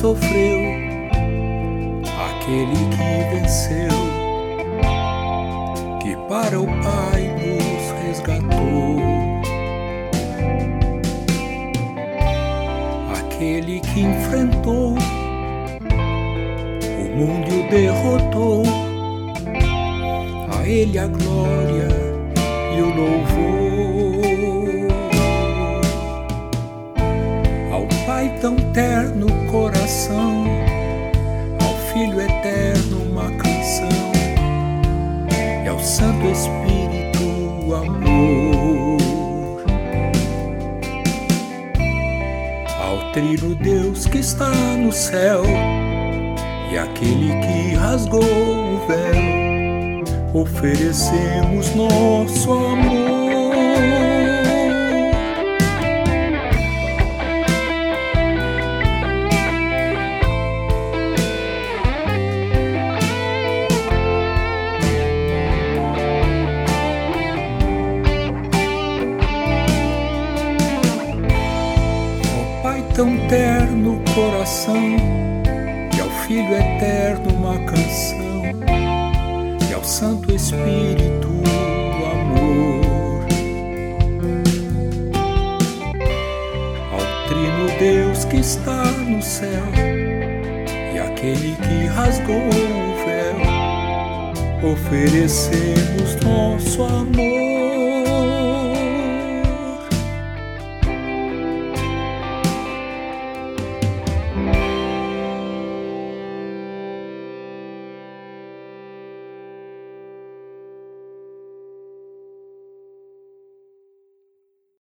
sofreu, aquele que venceu, que para o Pai nos resgatou, aquele que enfrentou o mundo e o derrotou. A Ele a glória e o louvor. Ao Pai tão terno coração, ao Filho eterno uma canção, e ao Santo Espírito o amor. Ao Trino Deus que está no céu, e aquele que rasgou o véu, oferecemos nosso amor. Ao Pai tão terno coração, e ao Filho eterno uma canção, e ao Santo Espírito o amor. Ao Trino Deus que está no céu, e aquele que rasgou o véu, oferecemos nosso amor.